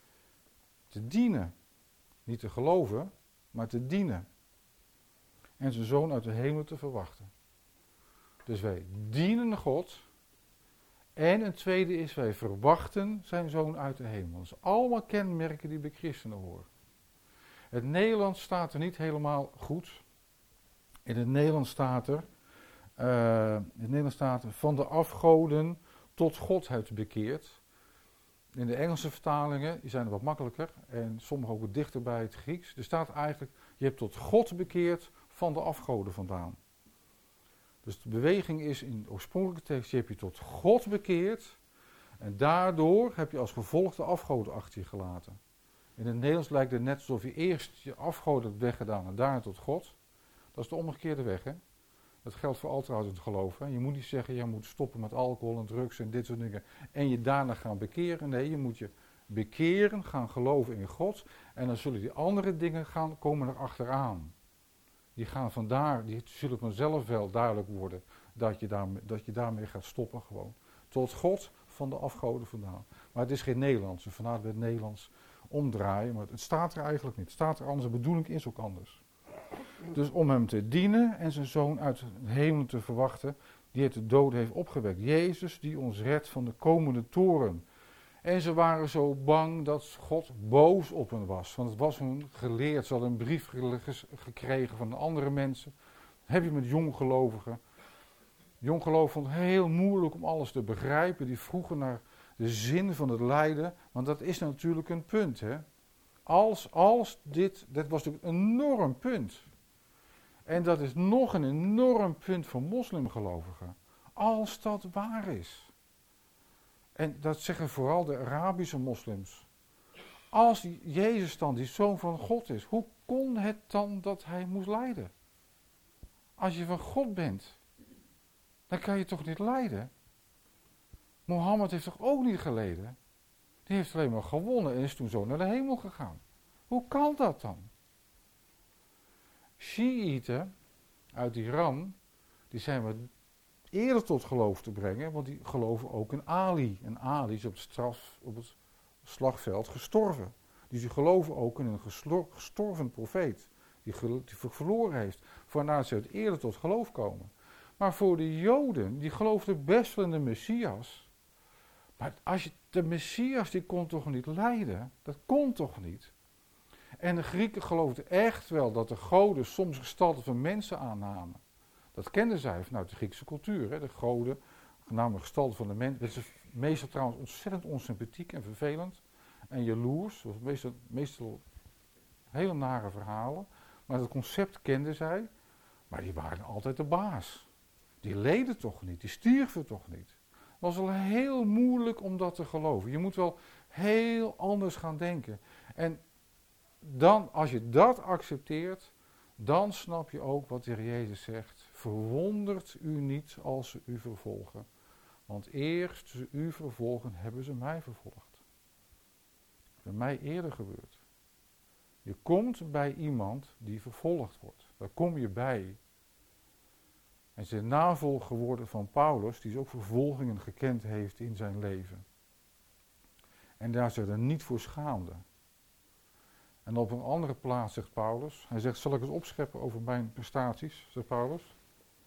te dienen. Niet te geloven, maar te dienen. En zijn zoon uit de hemel te verwachten. Dus wij dienen God. En een tweede is, wij verwachten zijn zoon uit de hemel. Dat zijn allemaal kenmerken die bij christenen horen. Het Nederlands staat er niet helemaal goed. In het Nederlands staat er, uh, in het Nederlands staat er, van de afgoden tot God hebt bekeerd. In de Engelse vertalingen, die zijn wat makkelijker en sommige ook wat dichter bij het Grieks. Er staat eigenlijk, je hebt tot God bekeerd van de afgoden vandaan. Dus de beweging is in de oorspronkelijke tekst, je hebt je tot God bekeerd en daardoor heb je als gevolg de afgoden achter je gelaten. In het Nederlands lijkt het net alsof je eerst je afgoden hebt weggedaan en daarna tot God. Dat is de omgekeerde weg, hè. Dat geldt voor altijd uit het geloof. Hè? Je moet niet zeggen, je moet stoppen met alcohol en drugs en dit soort dingen en je daarna gaan bekeren. Nee, je moet je bekeren, gaan geloven in God en dan zullen die andere dingen gaan, komen er achteraan. Die gaan vandaar, die zullen vanzelf wel duidelijk worden dat je, daarmee, dat je daarmee gaat stoppen gewoon. Tot God van de afgoden vandaan. Maar het is geen Nederlands, en vandaar dat we het Nederlands omdraaien, maar het staat er eigenlijk niet. Het staat er anders, de bedoeling is ook anders. Dus om hem te dienen en zijn zoon uit de hemel te verwachten, die het de doden heeft opgewekt. Jezus die ons redt van de komende toren. En ze waren zo bang dat God boos op hen was. Want het was hun geleerd. Ze hadden een brief gekregen van andere mensen. Dat heb je met jonggelovigen. Jonggelovigen vonden het heel moeilijk om alles te begrijpen. Die vroegen naar de zin van het lijden. Want dat is natuurlijk een punt. Hè? Als, als dit, dit was natuurlijk een enorm punt. En dat is nog een enorm punt voor moslimgelovigen. Als dat waar is. En dat zeggen vooral de Arabische moslims. Als Jezus dan die zoon van God is, hoe kon het dan dat hij moest lijden? Als je van God bent, dan kan je toch niet lijden? Mohammed heeft toch ook niet geleden? Die heeft alleen maar gewonnen en is toen zo naar de hemel gegaan. Hoe kan dat dan? Shiiten uit Iran, die zijn we eerder tot geloof te brengen, want die geloven ook in Ali. En Ali is op het, straf, op het slagveld gestorven. Dus die geloven ook in een geslo- gestorven profeet, die, ge- die verloren heeft, waarna ze het eerder tot geloof komen. Maar voor de Joden, die geloofden best wel in de Messias. Maar als je, de Messias, die kon toch niet lijden? Dat kon toch niet? En de Grieken geloofden echt wel dat de goden soms gestalte van mensen aannamen. Dat kenden zij vanuit de Griekse cultuur. Hè? De goden, namelijk gestalte van de mensen. Dat is meestal trouwens ontzettend onsympathiek en vervelend. En jaloers. Dat was meestal, meestal hele nare verhalen. Maar dat concept kenden zij. Maar die waren altijd de baas. Die leden toch niet. Die stierven toch niet. Het was wel heel moeilijk om dat te geloven. Je moet wel heel anders gaan denken. En dan, als je dat accepteert, dan snap je ook wat de Heer Jezus zegt. Verwondert u niet als ze u vervolgen. Want eerst ze u vervolgen, hebben ze mij vervolgd. Bij mij eerder gebeurd. Je komt bij iemand die vervolgd wordt. Daar kom je bij. En ze is navolger geworden van Paulus, die ook vervolgingen gekend heeft in zijn leven. En daar ze er niet voor schaamde. En op een andere plaats zegt Paulus, hij zegt, zal ik eens opscheppen over mijn prestaties, zegt Paulus.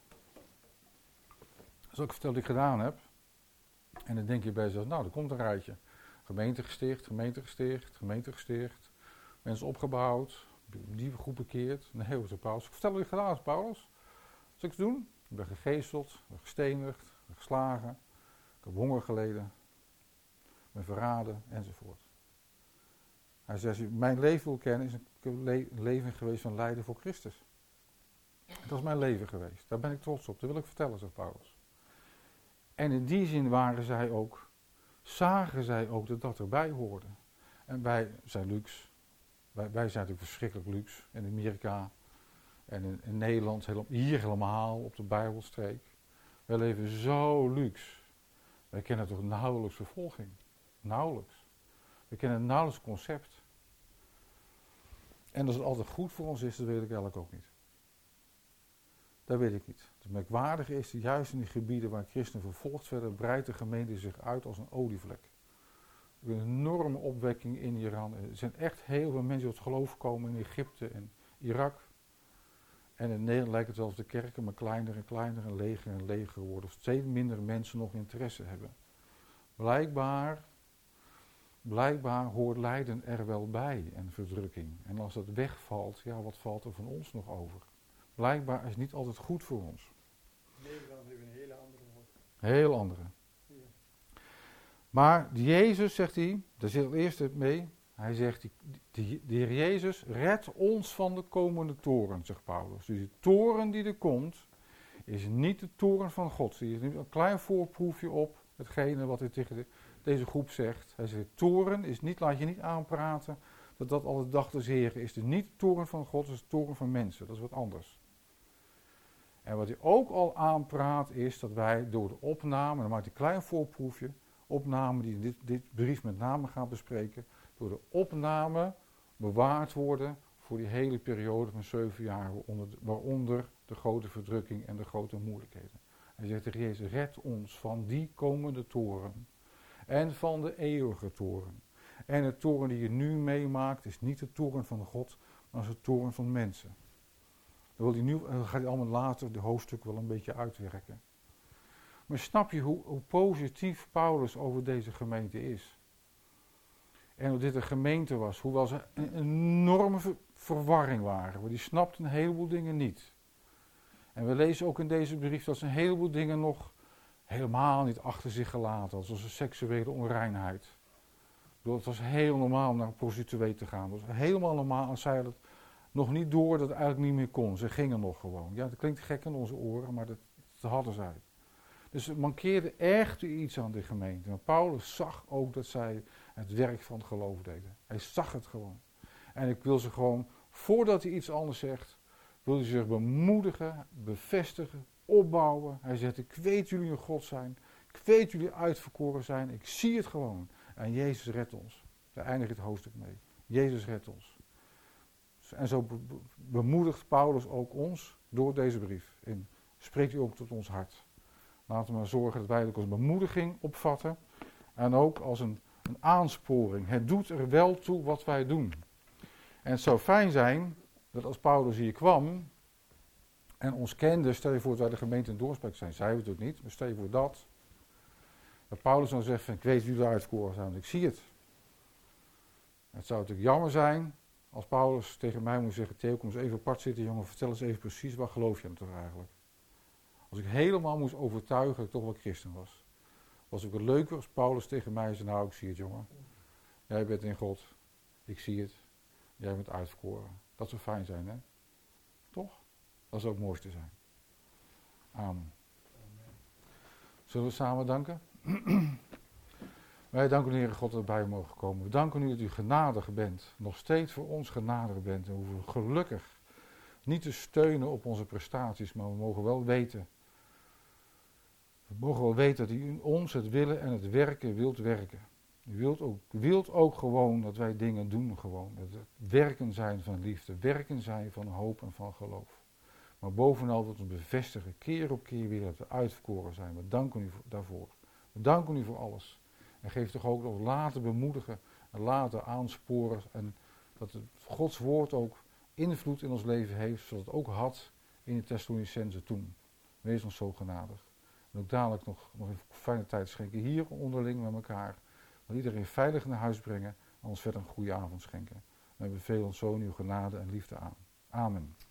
Zal ik vertellen wat ik gedaan heb? En dan denk je bij jezelf, nou, er komt een rijtje. Gemeente gesticht, gemeente gesticht, gemeente gesticht. Mensen opgebouwd, nieuwe groep bekeerd. Nee, wat zegt Paulus? Vertel wat ik gedaan heb, Paulus. Zal ik het doen? Ik ben gegezeld, ik ben gestenigd, ik ben geslagen. Ik heb honger geleden. Ik ben verraden, enzovoort. Hij zegt, als je mijn leven wil kennen, is een le- leven geweest van lijden voor Christus. Dat is mijn leven geweest. Daar ben ik trots op. Dat wil ik vertellen, zegt Paulus. En in die zin waren zij ook, zagen zij ook dat dat erbij hoorde. En wij zijn luxe. Wij, wij zijn natuurlijk verschrikkelijk luxe. In Amerika en in, in Nederland, heel, hier helemaal op de Bijbelstreek. Wij leven zo luxe. Wij kennen toch nauwelijks vervolging. Nauwelijks. We kennen nauwelijks het concept. En dat het altijd goed voor ons is, dat weet ik eigenlijk ook niet. Dat weet ik niet. Het merkwaardige is, dat juist in die gebieden waar christenen vervolgd werden, breidt de gemeente zich uit als een olievlek. Er is een enorme opwekking in Iran. Er zijn echt heel veel mensen die tot geloof komen in Egypte en Irak. En in Nederland lijkt het wel of de kerken maar kleiner en kleiner en leger en leger worden. Of steeds minder mensen nog interesse hebben. Blijkbaar, blijkbaar hoort lijden er wel bij en verdrukking. En als dat wegvalt, ja, wat valt er van ons nog over? Blijkbaar is het niet altijd goed voor ons. Nederland heeft een hele andere rol. Heel andere. Ja. Maar die Jezus, zegt hij, daar zit het eerste mee. Hij zegt, die, die, de Heer Jezus redt ons van de komende toren, zegt Paulus. Dus die toren die er komt, is niet de toren van God. Hier is nu een klein voorproefje op hetgene wat hij tegen de, deze groep zegt. Hij zegt, de toren is niet, laat je niet aanpraten, dat dat al de dag des Heren is. Het is niet de toren van God, het is de toren van mensen. Dat is wat anders. En wat hij ook al aanpraat is dat wij door de opname, dan maakt hij een klein voorproefje, opname die dit, dit brief met name gaat bespreken, door de opname bewaard worden voor die hele periode van zeven jaar, waaronder, waaronder de grote verdrukking en de grote moeilijkheden. Hij zegt tegen Jezus, red ons van die komende toren en van de eeuwige toren. En de toren die je nu meemaakt is niet de toren van God, maar is de toren van mensen. Dan, wil hij nu, dan gaat hij allemaal later de hoofdstuk wel een beetje uitwerken. Maar snap je hoe, hoe positief Paulus over deze gemeente is? En hoe dit een gemeente was, hoewel ze een enorme ver- verwarring waren. Want die snapten een heleboel dingen niet. En we lezen ook in deze brief dat ze een heleboel dingen nog helemaal niet achter zich gelaten hadden. Zoals de seksuele onreinheid. Het was heel normaal om naar een prostituee te gaan. Het was helemaal normaal en zij hadden het nog niet door dat het eigenlijk niet meer kon. Ze gingen nog gewoon. Ja, dat klinkt gek in onze oren, maar dat, dat hadden zij. Dus er mankeerde echt iets aan de gemeente. Maar Paulus zag ook dat zij het werk van het geloof deden. Hij zag het gewoon. En ik wil ze gewoon, voordat hij iets anders zegt, wil hij zich bemoedigen, bevestigen, opbouwen. Hij zegt, ik weet jullie een God zijn. Ik weet jullie uitverkoren zijn. Ik zie het gewoon. En Jezus redt ons. Daar eindigt het hoofdstuk mee. Jezus redt ons. En zo be- be- bemoedigt Paulus ook ons door deze brief. En spreekt hij ook tot ons hart. Laten we maar zorgen dat wij het ook als bemoediging opvatten. En ook als een, een aansporing. Het doet er wel toe wat wij doen. En het zou fijn zijn dat als Paulus hier kwam en ons kende, stel je voor dat wij de gemeente in Doorsprek zijn, zei we het ook niet, maar stel je voor dat. Dat Paulus dan zegt van, ik weet jullie uitverkoren zijn, want ik zie het. Het zou natuurlijk jammer zijn als Paulus tegen mij moet zeggen, Theo, kom eens even apart zitten, jongen, vertel eens even precies, waar geloof je aan toch eigenlijk? Als ik helemaal moest overtuigen dat ik toch wel christen was. Was het ook leuker als Paulus tegen mij zei, nou, ik zie het, jongen. Jij bent in God, ik zie het, jij bent uitverkoren. Dat zou fijn zijn, hè? Toch? Dat zou ook het mooiste zijn. Amen. Zullen we samen danken? Wij danken u, Heere God, dat we bij u mogen komen. We danken u dat u genadig bent. Nog steeds voor ons genadig bent. En we hoeven gelukkig niet te steunen op onze prestaties. Maar we mogen wel weten. We mogen wel weten dat u in ons het willen en het werken wilt werken. U wilt ook, wilt ook gewoon dat wij dingen doen gewoon. Dat het werken zijn van liefde. Werken zijn van hoop en van geloof. Maar bovenal dat we bevestigen keer op keer weer dat we uitverkoren zijn. We danken u daarvoor. We danken u voor alles. En geef toch ook ons laten bemoedigen en laten aansporen. En dat het Gods woord ook invloed in ons leven heeft, zoals het ook had in de Thessalonicenzen toen. Wees ons zo genadig. En ook dadelijk nog, nog een fijne tijd schenken hier onderling met elkaar. Dat iedereen veilig naar huis brengen en ons verder een goede avond schenken. We bevelen ons zo in uw genade en liefde aan. Amen.